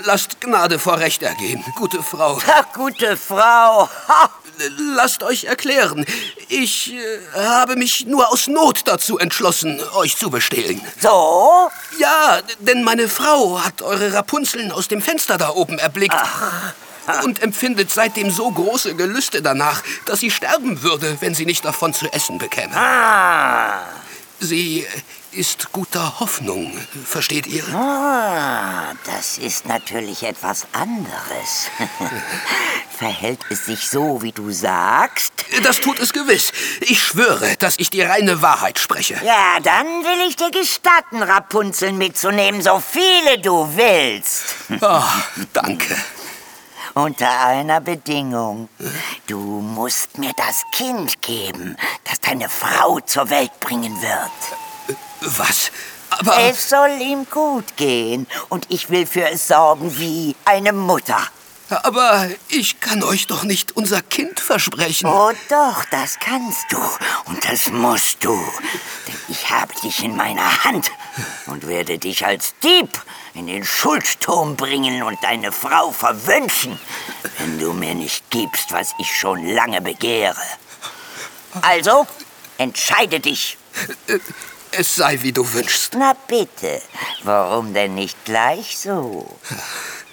Lasst Gnade vor Recht ergehen, gute Frau. Ach, gute Frau. Ha. Lasst euch erklären. Ich habe mich nur aus Not dazu entschlossen, euch zu bestehlen. So? Ja, denn meine Frau hat eure Rapunzeln aus dem Fenster da oben erblickt. Ach. Und empfindet seitdem so große Gelüste danach, dass sie sterben würde, wenn sie nicht davon zu essen bekäme. Ah. Sie ist guter Hoffnung, versteht ihr? Ah, das ist natürlich etwas anderes. Verhält es sich so, wie du sagst? Das tut es gewiss. Ich schwöre, dass ich die reine Wahrheit spreche. Ja, dann will ich dir gestatten, Rapunzel mitzunehmen, so viele du willst. Oh, danke. Unter einer Bedingung. Du musst mir das Kind geben, das deine Frau zur Welt bringen wird. Was? Aber... Es soll ihm gut gehen und ich will für es sorgen wie eine Mutter. Aber ich kann euch doch nicht unser Kind versprechen. Oh doch, das kannst du und das musst du. Denn ich habe dich in meiner Hand und werde dich als Dieb in den Schuldturm bringen und deine Frau verwünschen, wenn du mir nicht gibst, was ich schon lange begehre. Also, entscheide dich. Es sei, wie du wünschst. Na bitte, warum denn nicht gleich so?